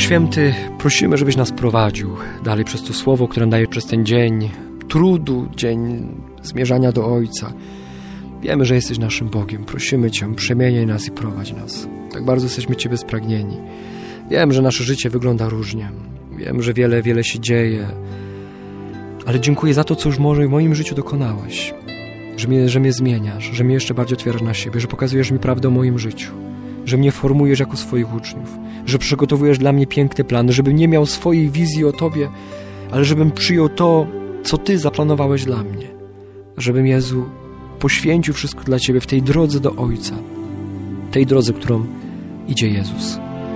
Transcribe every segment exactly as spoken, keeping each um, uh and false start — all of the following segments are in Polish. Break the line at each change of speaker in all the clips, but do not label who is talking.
Święty, prosimy, żebyś nas prowadził dalej przez to słowo, które nam daje przez ten dzień trudu, dzień zmierzania do Ojca. Wiemy, że jesteś naszym Bogiem. Prosimy Cię, przemieniaj nas i prowadź nas. Tak bardzo jesteśmy Ciebie spragnieni. Wiem, że nasze życie wygląda różnie. Wiem, że wiele, wiele się dzieje. Ale dziękuję za to, co już może w moim życiu dokonałeś. Że mnie, że mnie zmieniasz, że mnie jeszcze bardziej otwierasz na siebie, że pokazujesz mi prawdę o moim życiu. Że mnie formujesz jako swoich uczniów. Że przygotowujesz dla mnie piękny plan, żebym nie miał swojej wizji o Tobie, ale żebym przyjął to, co Ty zaplanowałeś dla mnie. Żebym, Jezu, poświęcił wszystko dla Ciebie w tej drodze do Ojca. Tej drodze, którą idzie Jezus.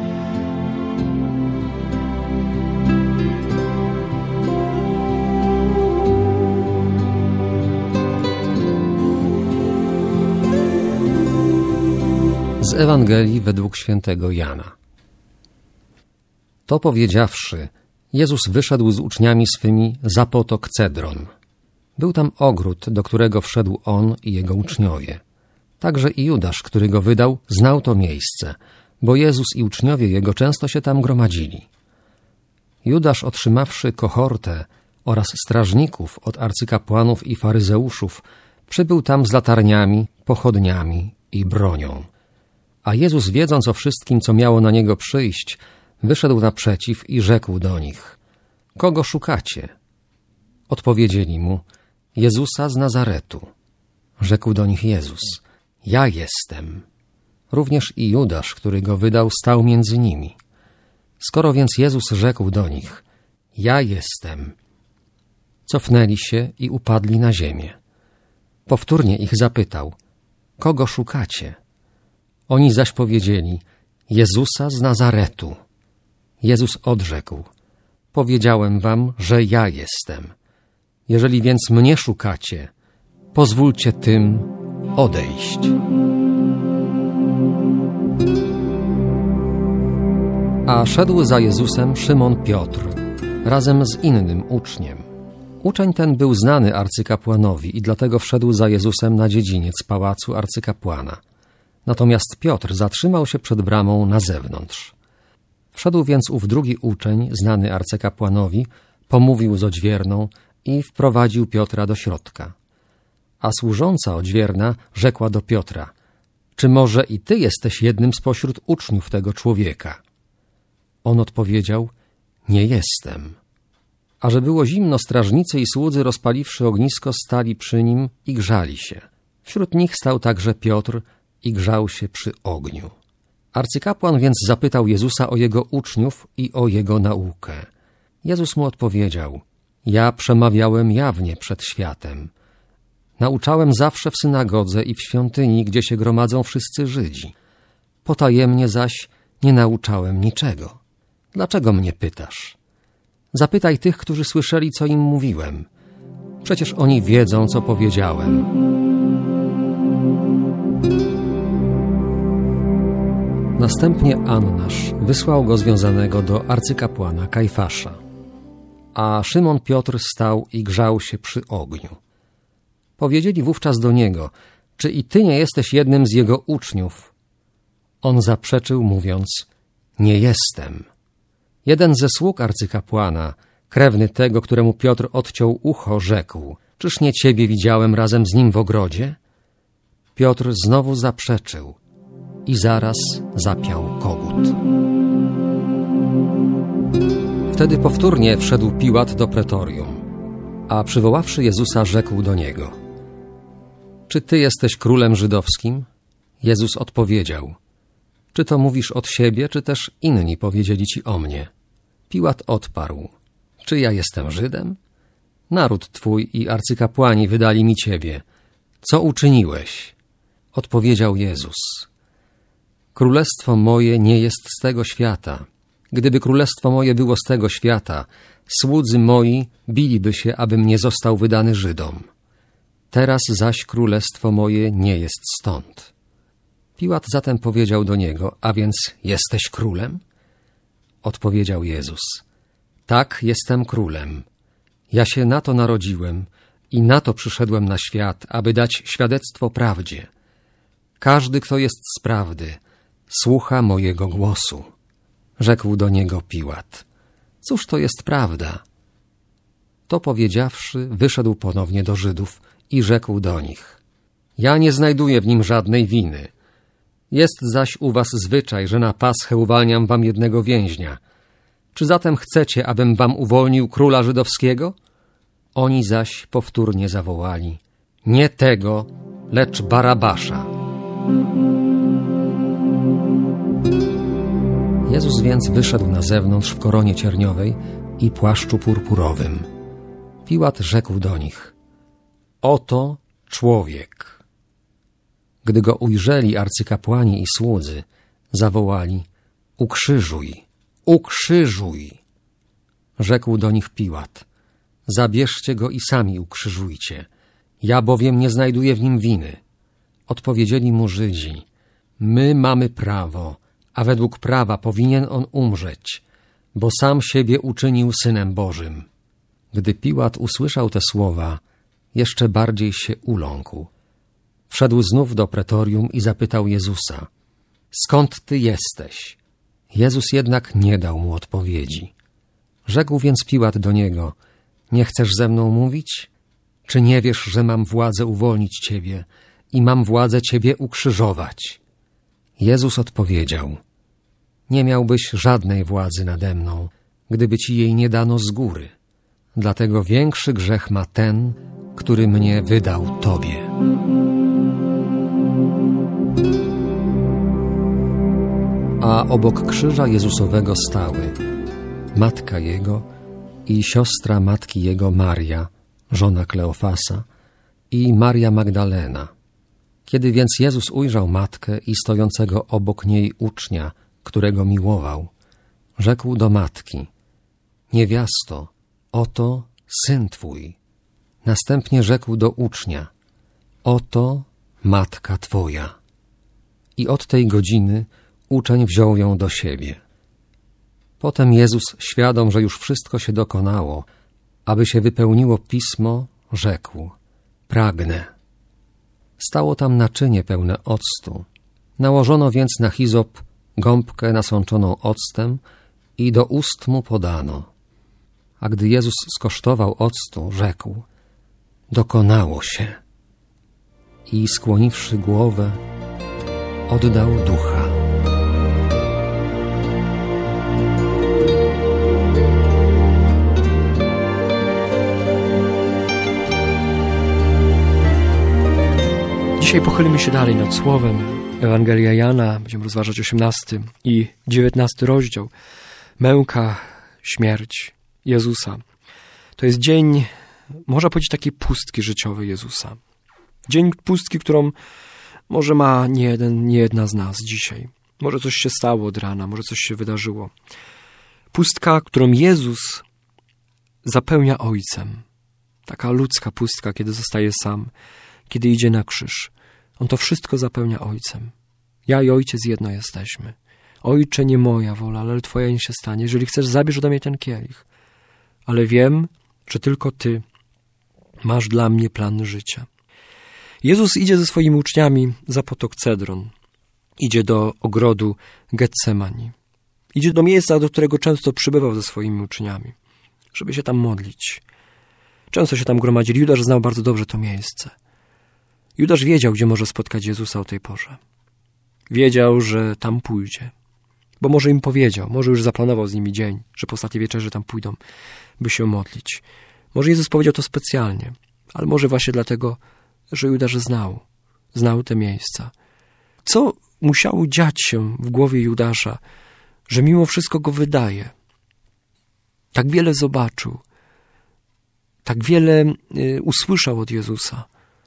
Z Ewangelii według świętego Jana. To powiedziawszy, Jezus wyszedł z uczniami swymi za potok Cedron. Był tam ogród, do którego wszedł On i Jego uczniowie. Także i Judasz, który Go wydał, znał to miejsce, bo Jezus i uczniowie Jego często się tam gromadzili. Judasz, otrzymawszy kohortę oraz strażników od arcykapłanów i faryzeuszów, przybył tam z latarniami, pochodniami i bronią. A Jezus, wiedząc o wszystkim, co miało na Niego przyjść, wyszedł naprzeciw i rzekł do nich: Kogo szukacie? Odpowiedzieli Mu: Jezusa z Nazaretu. Rzekł do nich Jezus: Ja jestem. Również i Judasz, który Go wydał, stał między nimi. Skoro więc Jezus rzekł do nich: Ja jestem, cofnęli się i upadli na ziemię. Powtórnie ich zapytał: Kogo szukacie? Oni zaś powiedzieli: Jezusa z Nazaretu. Jezus odrzekł: Powiedziałem wam, że ja jestem. Jeżeli więc mnie szukacie, pozwólcie tym odejść. A szedł za Jezusem Szymon Piotr, razem z innym uczniem. Uczeń ten był znany arcykapłanowi i dlatego wszedł za Jezusem na dziedziniec pałacu arcykapłana. Natomiast Piotr zatrzymał się przed bramą na zewnątrz. Wszedł więc ów drugi uczeń, znany arcykapłanowi, pomówił z odźwierną i wprowadził Piotra do środka. A służąca odźwierna rzekła do Piotra: Czy może i ty jesteś jednym spośród uczniów tego człowieka? On odpowiedział: Nie jestem. A że było zimno, strażnicy i słudzy, rozpaliwszy ognisko, stali przy nim i grzali się. Wśród nich stał także Piotr i grzał się przy ogniu. Arcykapłan więc zapytał Jezusa o Jego uczniów i o Jego naukę. Jezus mu odpowiedział: Ja przemawiałem jawnie przed światem. Nauczałem zawsze w synagodze i w świątyni, gdzie się gromadzą wszyscy Żydzi. Potajemnie zaś nie nauczałem niczego. Dlaczego mnie pytasz? Zapytaj tych, którzy słyszeli, co im mówiłem. Przecież oni wiedzą, co powiedziałem. Następnie Annasz wysłał go związanego do arcykapłana Kajfasza. A Szymon Piotr stał i grzał się przy ogniu. Powiedzieli wówczas do niego: Czy i ty nie jesteś jednym z jego uczniów? On zaprzeczył, mówiąc: Nie jestem. Jeden ze sług arcykapłana, krewny tego, któremu Piotr odciął ucho, rzekł: Czyż nie ciebie widziałem razem z nim w ogrodzie? Piotr znowu zaprzeczył i zaraz zapiął kogut. Wtedy powtórnie wszedł Piłat do pretorium, a przywoławszy Jezusa, rzekł do niego: Czy ty jesteś królem żydowskim? Jezus odpowiedział: Czy to mówisz od siebie, czy też inni powiedzieli ci o mnie? Piłat odparł: Czy ja jestem Żydem? Naród twój i arcykapłani wydali mi ciebie. Co uczyniłeś? Odpowiedział Jezus: Królestwo moje nie jest z tego świata. Gdyby królestwo moje było z tego świata, słudzy moi biliby się, abym nie został wydany Żydom. Teraz zaś królestwo moje nie jest stąd. Piłat zatem powiedział do niego: A więc jesteś królem? Odpowiedział Jezus: Tak, jestem królem. Ja się na to narodziłem i na to przyszedłem na świat, aby dać świadectwo prawdzie. Każdy, kto jest z prawdy, słucha mojego głosu. Rzekł do niego Piłat: cóż to jest prawda? To powiedziawszy, wyszedł ponownie do Żydów i rzekł do nich: ja nie znajduję w nim żadnej winy. Jest zaś u was zwyczaj, że na Paschę uwalniam wam jednego więźnia. Czy zatem chcecie, abym wam uwolnił króla żydowskiego? Oni zaś powtórnie zawołali: nie tego, lecz Barabasza. Jezus więc wyszedł na zewnątrz w koronie cierniowej i płaszczu purpurowym. Piłat rzekł do nich: oto człowiek. Gdy go ujrzeli arcykapłani i słudzy, zawołali: ukrzyżuj, ukrzyżuj. Rzekł do nich Piłat: zabierzcie go i sami ukrzyżujcie, ja bowiem nie znajduję w nim winy. Odpowiedzieli mu Żydzi: my mamy prawo, a według prawa powinien on umrzeć, bo sam siebie uczynił Synem Bożym. Gdy Piłat usłyszał te słowa, jeszcze bardziej się uląkł. Wszedł znów do pretorium i zapytał Jezusa: skąd ty jesteś? Jezus jednak nie dał mu odpowiedzi. Rzekł więc Piłat do niego: nie chcesz ze mną mówić? Czy nie wiesz, że mam władzę uwolnić ciebie i mam władzę ciebie ukrzyżować? Jezus odpowiedział: nie miałbyś żadnej władzy nade mną, gdyby ci jej nie dano z góry. Dlatego większy grzech ma ten, który mnie wydał tobie. A obok krzyża Jezusowego stały matka Jego i siostra matki Jego Maria, żona Kleofasa, i Maria Magdalena. Kiedy więc Jezus ujrzał matkę i stojącego obok niej ucznia, którego miłował, rzekł do matki: niewiasto, oto syn twój. Następnie rzekł do ucznia: oto matka twoja. I od tej godziny uczeń wziął ją do siebie. Potem Jezus, świadom, że już wszystko się dokonało, aby się wypełniło pismo, rzekł: pragnę. Stało tam naczynie pełne octu. Nałożono więc na hizop gąbkę nasączoną octem i do ust mu podano. A gdy Jezus skosztował octu, rzekł: dokonało się. I skłoniwszy głowę, oddał ducha.
Dzisiaj pochylimy się dalej nad słowem. Ewangelia Jana, będziemy rozważać osiemnasty i dziewiętnasty rozdział. Męka, śmierć Jezusa. To jest dzień, można powiedzieć, takiej pustki życiowej Jezusa. Dzień pustki, którą może ma nie, jeden, nie jedna z nas dzisiaj. Może coś się stało od rana, może coś się wydarzyło. Pustka, którą Jezus zapełnia Ojcem. Taka ludzka pustka, kiedy zostaje sam, kiedy idzie na krzyż. On to wszystko zapełnia Ojcem. Ja i Ojciec jedno jesteśmy. Ojcze, nie moja wola, ale Twoja niech się stanie. Jeżeli chcesz, zabierz ode mnie ten kielich. Ale wiem, że tylko Ty masz dla mnie plan życia. Jezus idzie ze swoimi uczniami za potok Cedron. Idzie do ogrodu Getsemani. Idzie do miejsca, do którego często przybywał ze swoimi uczniami, żeby się tam modlić. Często się tam gromadzili. Judasz znał bardzo dobrze to miejsce. Judasz wiedział, gdzie może spotkać Jezusa o tej porze. Wiedział, że tam pójdzie. Bo może im powiedział, może już zaplanował z nimi dzień, że po ostatniej wieczerzy tam pójdą, by się modlić. Może Jezus powiedział to specjalnie, ale może właśnie dlatego, że Judasz znał, znał te miejsca. Co musiało dziać się w głowie Judasza, że mimo wszystko go wydaje? Tak wiele zobaczył, tak wiele y, usłyszał od Jezusa,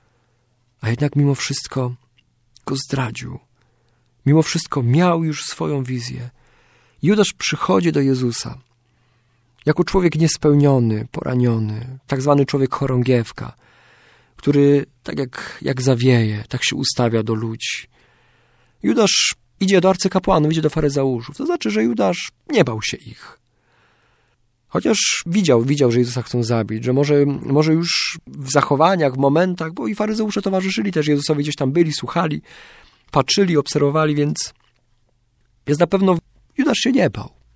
a jednak mimo wszystko go zdradził. Mimo wszystko miał już swoją wizję. Judasz przychodzi do Jezusa jako człowiek niespełniony, poraniony, tak zwany człowiek chorągiewka, który tak jak, jak zawieje, tak się ustawia do ludzi. Judasz idzie do arcykapłanów, idzie do faryzeuszów. To znaczy, że Judasz nie bał się ich. Chociaż widział, widział, że Jezusa chcą zabić, że może, może już w zachowaniach, w momentach, bo i faryzeusze towarzyszyli też Jezusowi, gdzieś tam byli, słuchali, patrzyli, obserwowali, więc, więc na pewno Judasz się nie bał.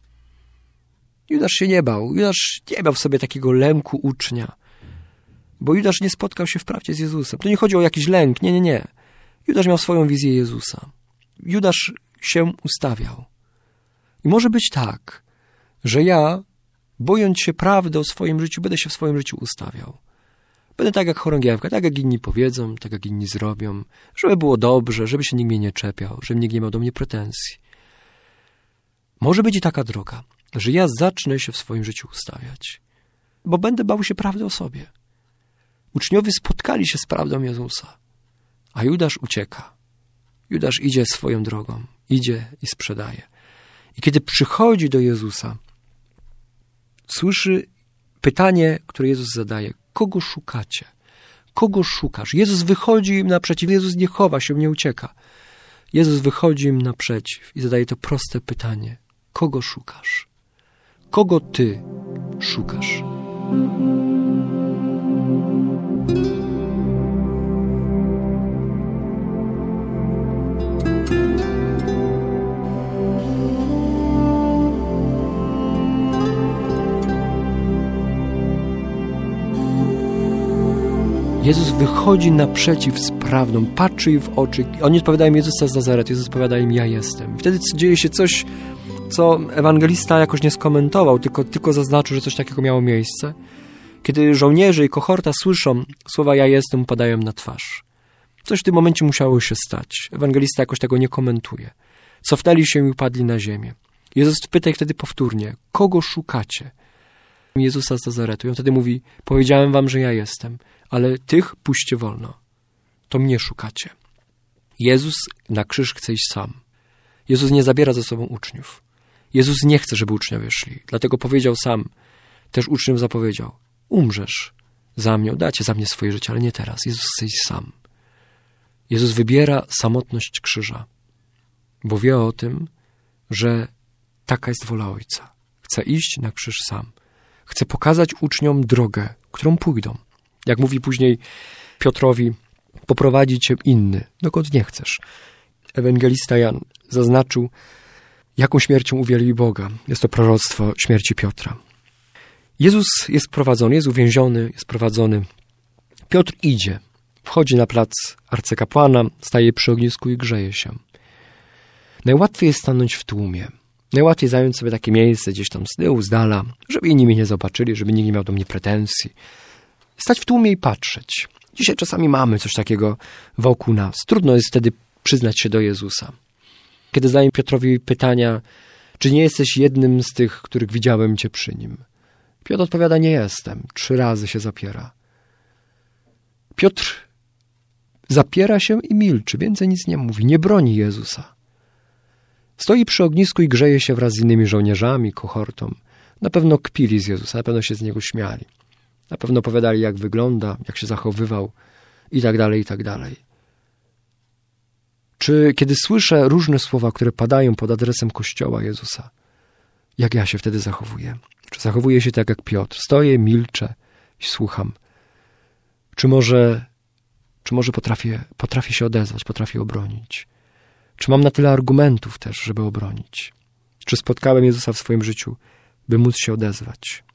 Judasz się nie bał. Judasz nie miał w sobie takiego lęku ucznia. Bo Judasz nie spotkał się wprawdzie z Jezusem. To nie chodzi o jakiś lęk. Nie, nie, nie. Judasz miał swoją wizję Jezusa. Judasz się ustawiał. I może być tak, że ja, bojąc się prawdy o swoim życiu, będę się w swoim życiu ustawiał. Będę tak jak chorągiewka, tak jak inni powiedzą, tak jak inni zrobią, żeby było dobrze, żeby się nikt mnie nie czepiał, żeby nikt nie miał do mnie pretensji. Może być i taka droga, że ja zacznę się w swoim życiu ustawiać, bo będę bał się prawdy o sobie. Uczniowie spotkali się z prawdą Jezusa, a Judasz ucieka. Judasz idzie swoją drogą, idzie i sprzedaje. I kiedy przychodzi do Jezusa, słyszy pytanie, które Jezus zadaje. Kogo szukacie? Kogo szukasz? Jezus wychodzi im naprzeciw. Jezus nie chowa się, nie ucieka. Jezus wychodzi im naprzeciw i zadaje to proste pytanie. Kogo szukasz? Kogo ty szukasz? Jezus wychodzi naprzeciw z prawdą, patrzy im w oczy. Oni odpowiadają Jezusa z Nazaretu, Jezus odpowiada im, ja jestem. Wtedy dzieje się coś, co ewangelista jakoś nie skomentował, tylko, tylko zaznaczył, że coś takiego miało miejsce. Kiedy żołnierze i kohorta słyszą słowa ja jestem, upadają na twarz. Coś w tym momencie musiało się stać. Ewangelista jakoś tego nie komentuje. Cofnęli się i upadli na ziemię. Jezus pyta ich wtedy powtórnie, kogo szukacie? Jezusa z Nazaretu. I on wtedy mówi, powiedziałem wam, że ja jestem, ale tych puśćcie wolno. To mnie szukacie. Jezus na krzyż chce iść sam. Jezus nie zabiera ze sobą uczniów. Jezus nie chce, żeby uczniowie szli. Dlatego powiedział sam, też uczniom zapowiedział, umrzesz za mnie, dacie za mnie swoje życie, ale nie teraz. Jezus chce iść sam. Jezus wybiera samotność krzyża, bo wie o tym, że taka jest wola Ojca. Chce iść na krzyż sam. Chce pokazać uczniom drogę, którą pójdą. Jak mówi później Piotrowi, poprowadzi cię inny, dokąd nie chcesz. Ewangelista Jan zaznaczył, jaką śmiercią uwielbi Boga. Jest to proroctwo śmierci Piotra. Jezus jest prowadzony, jest uwięziony, jest prowadzony. Piotr idzie, wchodzi na plac arcykapłana, staje przy ognisku i grzeje się. Najłatwiej jest stanąć w tłumie. Najłatwiej zająć sobie takie miejsce gdzieś tam z tyłu, z dala, żeby inni mnie nie zobaczyli, żeby nikt nie miał do mnie pretensji. Stać w tłumie i patrzeć. Dzisiaj czasami mamy coś takiego wokół nas. Trudno jest wtedy przyznać się do Jezusa. Kiedy zadaję Piotrowi pytania, czy nie jesteś jednym z tych, których widziałem cię przy nim? Piotr odpowiada, nie jestem. Trzy razy się zapiera. Piotr zapiera się i milczy, więcej nic nie mówi, nie broni Jezusa. Stoi przy ognisku i grzeje się wraz z innymi żołnierzami, kohortą. Na pewno kpili z Jezusa, na pewno się z Niego śmiali. Na pewno opowiadali, jak wygląda, jak się zachowywał i tak dalej, i tak dalej. Czy kiedy słyszę różne słowa, które padają pod adresem Kościoła Jezusa, jak ja się wtedy zachowuję? Czy zachowuję się tak jak Piotr? Stoję, milczę i słucham. Czy może, czy może potrafię, potrafię się odezwać, potrafię obronić? Czy mam na tyle argumentów też, żeby obronić? Czy spotkałem Jezusa w swoim życiu, by móc się odezwać?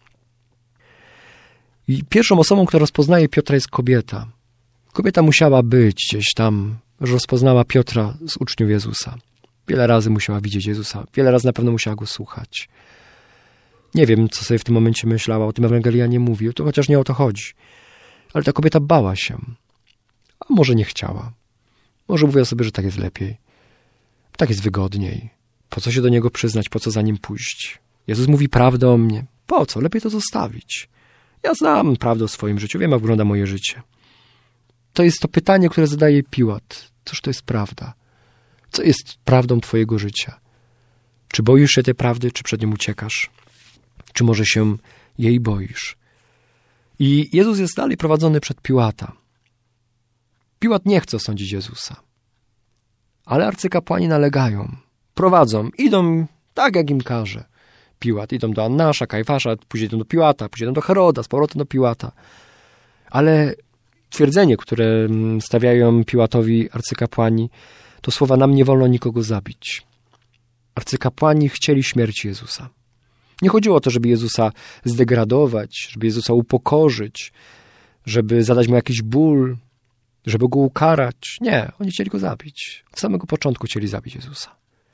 I pierwszą osobą, która rozpoznaje Piotra, jest kobieta. Kobieta musiała być gdzieś tam, że rozpoznała Piotra z uczniów Jezusa. Wiele razy musiała widzieć Jezusa, wiele razy na pewno musiała Go słuchać. Nie wiem, co sobie w tym momencie myślała, o tym Ewangelia nie mówi, to chociaż nie o to chodzi. Ale ta kobieta bała się. A może nie chciała. Może mówiła sobie, że tak jest lepiej. Tak jest wygodniej. Po co się do Niego przyznać, po co za Nim pójść? Jezus mówi prawdę o mnie. Po co? Lepiej to zostawić. Ja znam prawdę o swoim życiu, wiem, jak wygląda moje życie. To jest to pytanie, które zadaje Piłat. Cóż to jest prawda? Co jest prawdą twojego życia? Czy boisz się tej prawdy, czy przed nią uciekasz? Czy może się jej boisz? I Jezus jest dalej prowadzony przed Piłata. Piłat nie chce osądzić Jezusa. Ale arcykapłani nalegają, prowadzą, idą tak, jak im każe Piłat. Idą do Annasza, Kajfasza, później idą do Piłata, później idą do Heroda, z powrotem do Piłata. Ale twierdzenie, które stawiają Piłatowi arcykapłani, to słowa nam nie wolno nikogo zabić. Arcykapłani chcieli śmierci Jezusa. Nie chodziło o to, żeby Jezusa zdegradować, żeby Jezusa upokorzyć, żeby zadać mu jakiś ból, żeby go ukarać. Nie, oni chcieli go zabić. Od samego początku chcieli zabić Jezusa.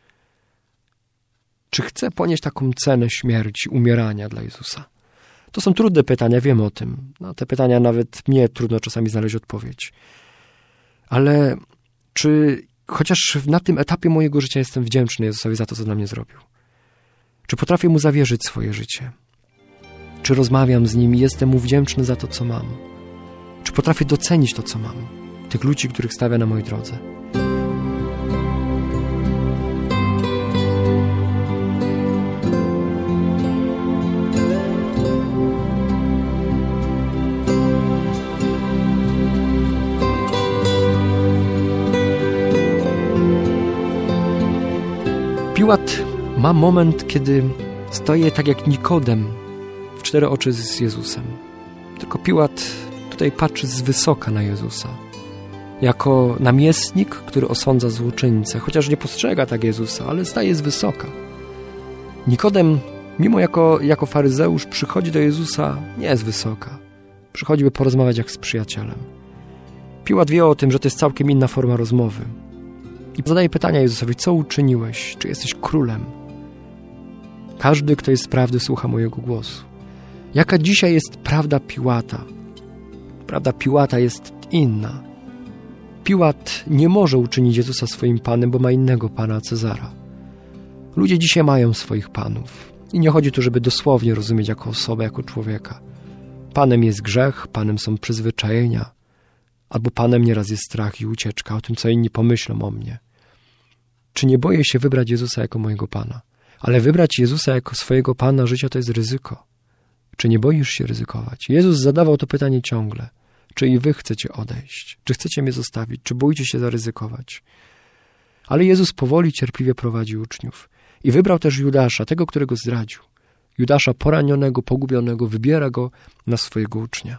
Czy chcę ponieść taką cenę śmierci, umierania dla Jezusa? To są trudne pytania, wiem o tym. Na te pytania nawet mnie trudno czasami znaleźć odpowiedź. Ale czy chociaż na tym etapie mojego życia jestem wdzięczny Jezusowi za to, co dla mnie zrobił? Czy potrafię Mu zawierzyć swoje życie? Czy rozmawiam z Nim i jestem Mu wdzięczny za to, co mam? Czy potrafię docenić to, co mam? Tych ludzi, których stawia na mojej drodze? Piłat ma moment, kiedy stoję tak jak Nikodem w cztery oczy z Jezusem. Tylko Piłat tutaj patrzy z wysoka na Jezusa. Jako namiestnik, który osądza złoczyńcę, chociaż nie postrzega tak Jezusa, ale staje z wysoka. Nikodem, mimo jako, jako faryzeusz, przychodzi do Jezusa nie z wysoka. Przychodzi, by porozmawiać jak z przyjacielem. Piłat wie o tym, że to jest całkiem inna forma rozmowy. I zadaje pytania Jezusowi, co uczyniłeś? Czy jesteś królem? Każdy, kto jest z prawdy, słucha mojego głosu. Jaka dzisiaj jest prawda Piłata? Prawda Piłata jest inna. Piłat nie może uczynić Jezusa swoim Panem, bo ma innego Pana, Cezara. Ludzie dzisiaj mają swoich panów. I nie chodzi tu, żeby dosłownie rozumieć jako osobę, jako człowieka. Panem jest grzech, Panem są przyzwyczajenia, albo Panem nieraz jest strach i ucieczka o tym, co inni pomyślą o mnie. Czy nie boję się wybrać Jezusa jako mojego Pana? Ale wybrać Jezusa jako swojego Pana życia to jest ryzyko. Czy nie boisz się ryzykować? Jezus zadawał to pytanie ciągle. Czy i wy chcecie odejść? Czy chcecie mnie zostawić? Czy boicie się zaryzykować? Ale Jezus powoli, cierpliwie prowadzi uczniów. I wybrał też Judasza, tego, którego zdradził. Judasza poranionego, pogubionego, wybiera go na swojego ucznia.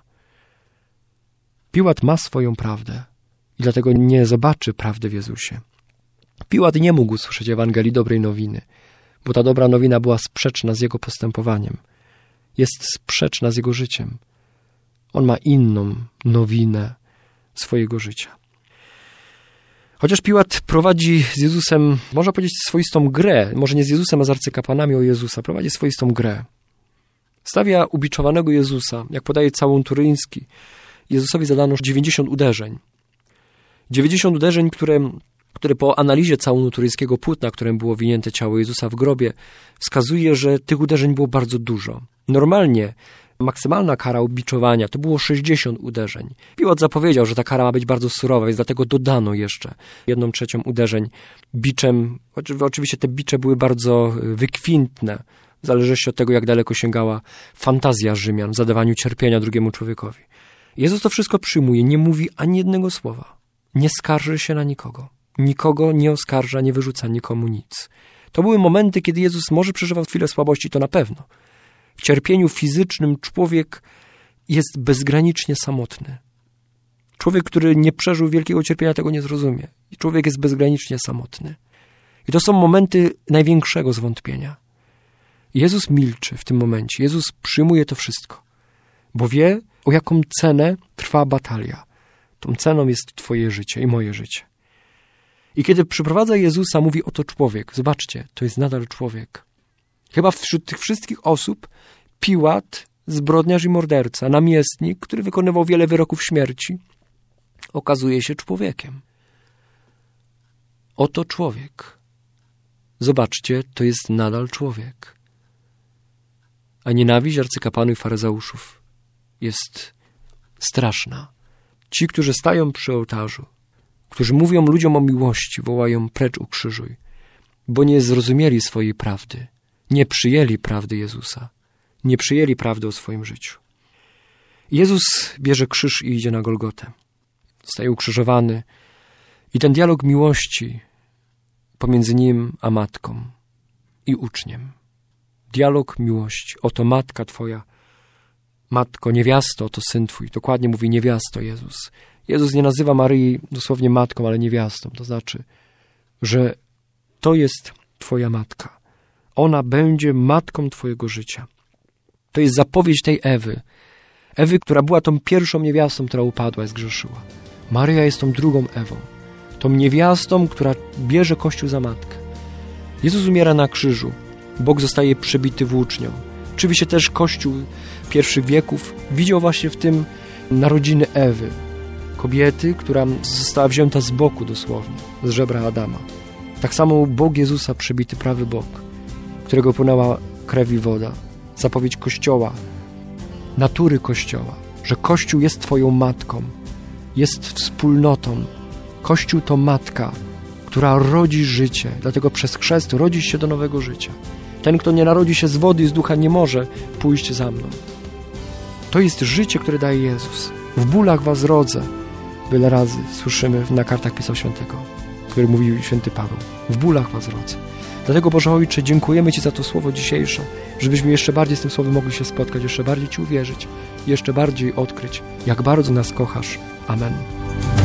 Piłat ma swoją prawdę i dlatego nie zobaczy prawdy w Jezusie. Piłat nie mógł słyszeć Ewangelii dobrej nowiny, bo ta dobra nowina była sprzeczna z jego postępowaniem. Jest sprzeczna z jego życiem. On ma inną nowinę swojego życia. Chociaż Piłat prowadzi z Jezusem, można powiedzieć, swoistą grę, może nie z Jezusem, a z arcykapłanami o Jezusa, prowadzi swoistą grę. Stawia ubiczowanego Jezusa, jak podaje całun turyński, Jezusowi zadano dziewięćdziesiąt uderzeń. dziewięćdziesiąt uderzeń, które, które po analizie całunu turyńskiego płótna, którym było winięte ciało Jezusa w grobie, wskazuje, że tych uderzeń było bardzo dużo. Normalnie maksymalna kara ubiczowania to było sześćdziesiąt uderzeń. Piłat zapowiedział, że ta kara ma być bardzo surowa, więc dlatego dodano jeszcze jedną trzecią uderzeń biczem. Oczywiście te bicze były bardzo wykwintne, w zależności od tego, jak daleko sięgała fantazja Rzymian w zadawaniu cierpienia drugiemu człowiekowi. Jezus to wszystko przyjmuje, nie mówi ani jednego słowa. Nie skarży się na nikogo. Nikogo nie oskarża, nie wyrzuca nikomu nic. To były momenty, kiedy Jezus może przeżywał chwilę słabości, to na pewno. W cierpieniu fizycznym człowiek jest bezgranicznie samotny. Człowiek, który nie przeżył wielkiego cierpienia, tego nie zrozumie. I człowiek jest bezgranicznie samotny. I to są momenty największego zwątpienia. Jezus milczy w tym momencie. Jezus przyjmuje to wszystko. Bo wie, o jaką cenę trwa batalia. Tą ceną jest twoje życie i moje życie. I kiedy przyprowadza Jezusa, mówi, oto człowiek. Zobaczcie, to jest nadal człowiek. Chyba wśród tych wszystkich osób Piłat, zbrodniarz i morderca, namiestnik, który wykonywał wiele wyroków śmierci, okazuje się człowiekiem. Oto człowiek. Zobaczcie, to jest nadal człowiek. A nienawiść arcykapłanów i faryzeuszów jest straszna. Ci, którzy stają przy ołtarzu, którzy mówią ludziom o miłości, wołają precz ukrzyżuj, bo nie zrozumieli swojej prawdy, nie przyjęli prawdy Jezusa, nie przyjęli prawdy o swoim życiu. Jezus bierze krzyż i idzie na Golgotę. Zostaje ukrzyżowany i ten dialog miłości pomiędzy nim a matką i uczniem. Dialog miłości. Oto matka twoja, matko, niewiasto, oto syn twój. Dokładnie mówi niewiasto Jezus. Jezus nie nazywa Maryi dosłownie matką, ale niewiastą. To znaczy, że to jest twoja matka. ona będzie matką twojego życia. To jest zapowiedź tej Ewy. Ewy, która była tą pierwszą niewiastą, która upadła i zgrzeszyła. Maryja jest tą drugą Ewą. Tą niewiastą, która bierze Kościół za matkę. Jezus umiera na krzyżu. Bóg zostaje przebity włócznią. Oczywiście też Kościół pierwszych wieków widział właśnie w tym narodziny Ewy. Kobiety, która została wzięta z boku dosłownie, z żebra Adama. Tak samo Bóg Jezusa, przebity prawy bok, którego płynęła krew i woda. Zapowiedź Kościoła, natury Kościoła, że Kościół jest twoją matką, jest wspólnotą. Kościół to matka, która rodzi życie, dlatego przez chrzest rodzisz się do nowego życia. Ten, kto nie narodzi się z wody i z ducha, nie może pójść za mną. To jest życie, które daje Jezus. W bólach was rodzę. Wiele razy słyszymy na kartach Pisma Świętego, który mówił święty Paweł. W bólach was rodzę. Dlatego, Boże Ojcze, dziękujemy Ci za to słowo dzisiejsze, żebyśmy jeszcze bardziej z tym słowem mogli się spotkać, jeszcze bardziej Ci uwierzyć, jeszcze bardziej odkryć, jak bardzo nas kochasz. Amen.